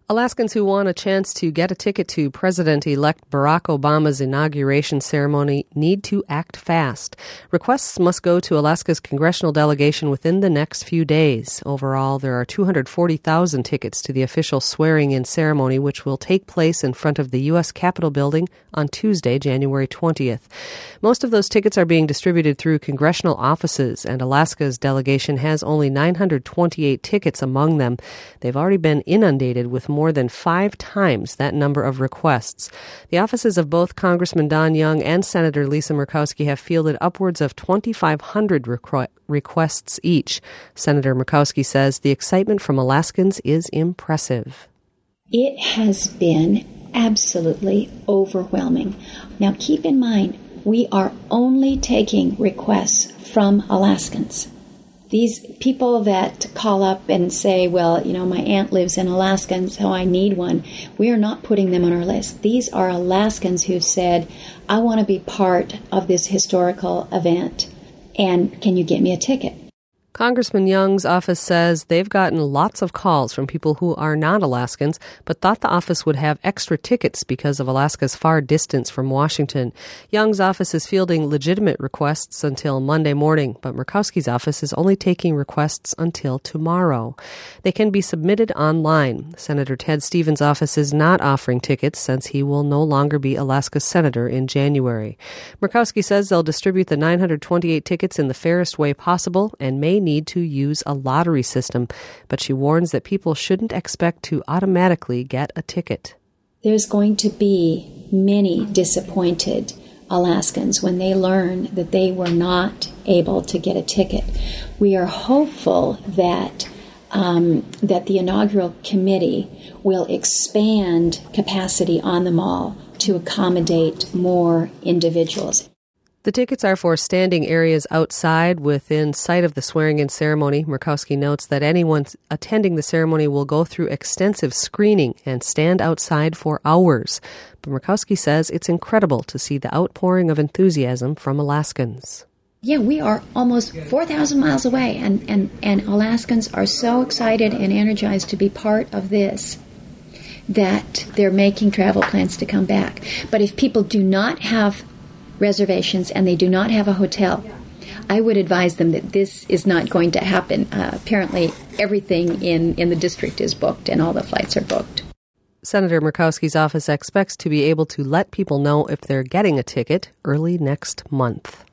Alaskans who want a chance to get a ticket to President-elect Barack Obama's inauguration ceremony need to act fast. Requests must go to Alaska's congressional delegation within the next few days. Overall, there are 240,000 tickets to the official swearing-in ceremony, which will take place in front of the U.S. Capitol building on Tuesday, January 20th. Most of those tickets are being distributed through congressional offices, and Alaska's delegation has only 928 tickets among them. They've already been inundated with more than 5 times that number of requests. The offices of both Congressman Don Young and Senator Lisa Murkowski have fielded upwards of 2,500 requests each. Senator Murkowski says the excitement from Alaskans is impressive. It has been absolutely overwhelming. Now keep in mind, we are only taking requests from Alaskans. These people that call up and say, well, my aunt lives in Alaska, and so I need one, we are not putting them on our list. These are Alaskans who've said, I want to be part of this historical event, and can you get me a ticket? Congressman Young's office says they've gotten lots of calls from people who are not Alaskans, but thought the office would have extra tickets because of Alaska's far distance from Washington. Young's office is fielding legitimate requests until Monday morning, but Murkowski's office is only taking requests until tomorrow. They can be submitted online. Senator Ted Stevens' office is not offering tickets since he will no longer be Alaska's senator in January. Murkowski says they'll distribute the 928 tickets in the fairest way possible and may need to use a lottery system, but she warns that people shouldn't expect to automatically get a ticket. There's going to be many disappointed Alaskans when they learn that they were not able to get a ticket. We are hopeful that the inaugural committee will expand capacity on the mall to accommodate more individuals. The tickets are for standing areas outside within sight of the swearing-in ceremony. Murkowski notes that anyone attending the ceremony will go through extensive screening and stand outside for hours. But Murkowski says it's incredible to see the outpouring of enthusiasm from Alaskans. Yeah, we are almost 4,000 miles away, and Alaskans are so excited and energized to be part of this that they're making travel plans to come back. But if people do not have reservations and they do not have a hotel, I would advise them that this is not going to happen. Apparently, everything in the district is booked and all the flights are booked. Senator Murkowski's office expects to be able to let people know if they're getting a ticket early next month.